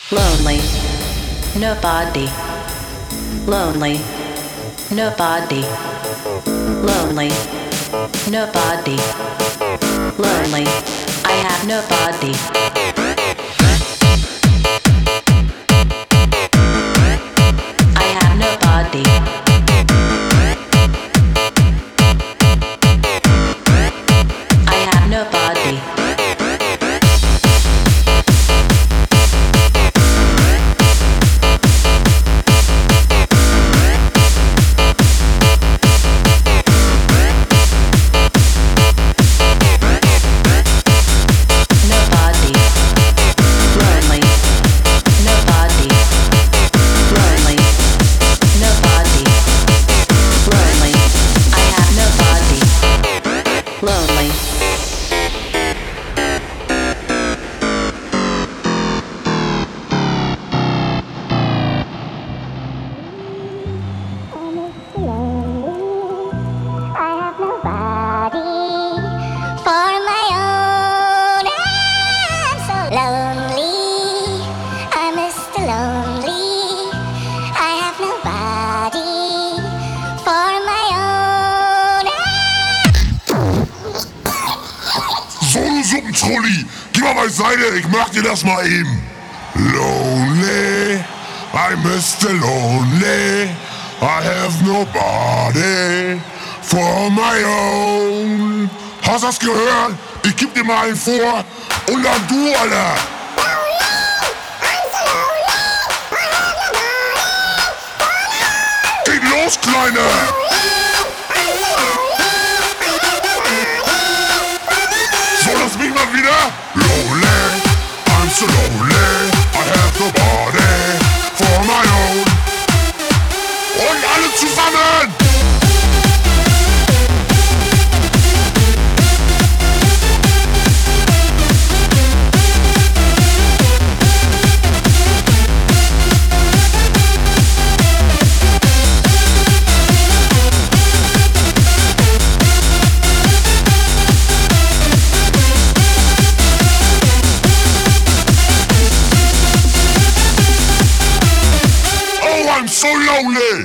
lonely, nobody, lonely, nobody, lonely, nobody, lonely, I have nobody. I have nobody. I have nobody. Suppentrulli, geh mal beiseite, ich mach dir das mal eben. Lonely, I'm Mr. Lonely, I have nobody for my own. Hast das gehört? Ich geb dir mal einen vor und dann du, Alter. Geht los, Kleine! Lass mich mal wieder. Lonely, I'm so lonely, I have nobody for my own. Und alle zusammen! I'm so lonely.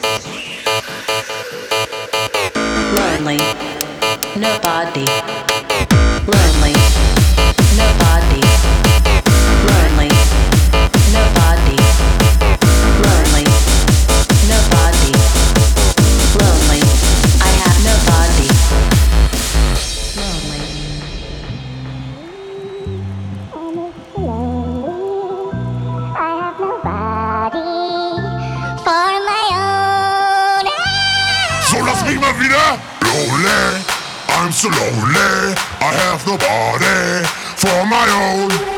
Lonely, nobody. Lonely, nobody. Lonely, nobody. Lonely, nobody. Lonely, I have nobody. Lonely. So lass mich mal wieder. Lonely, I'm so lonely, I have nobody for my own.